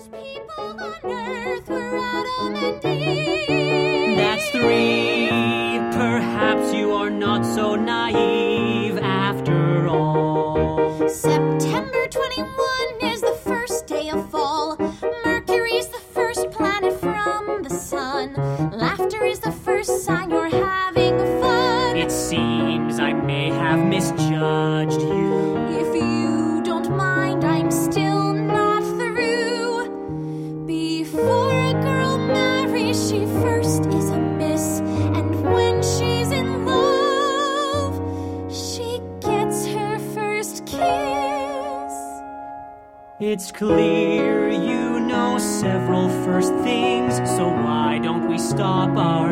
first people on earth were Adam and Eve. That's 3. Perhaps you are not so naive after all. September 21 is the first day of fall. Mercury's the first planet from the sun. Laughter is the first sign you're having fun. It seems I may have misjudged you. If you don't mind, I'm still not through. Before a girl marries, she first is a miss. And when she's in love, she gets her first kiss. It's clear you know several first things, so why don't we stop our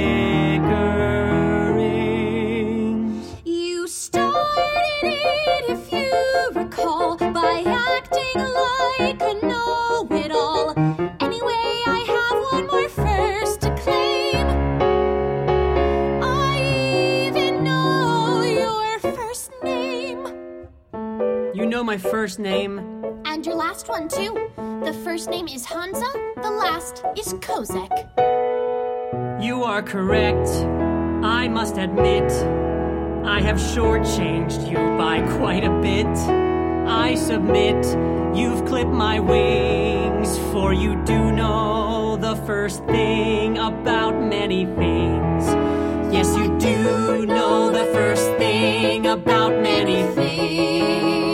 bickering? You started it, if you recall, by acting like a know-it-all. Anyway, I have one more first to claim. I even know your first name. You know my first name? And your last one, too. The first name is Hansa, the last is Kozek. You are correct. I must admit, I have shortchanged you by quite a bit. I submit, you've clipped my wings, for you do know the first thing about many things. Yes, you do know the first thing about many things.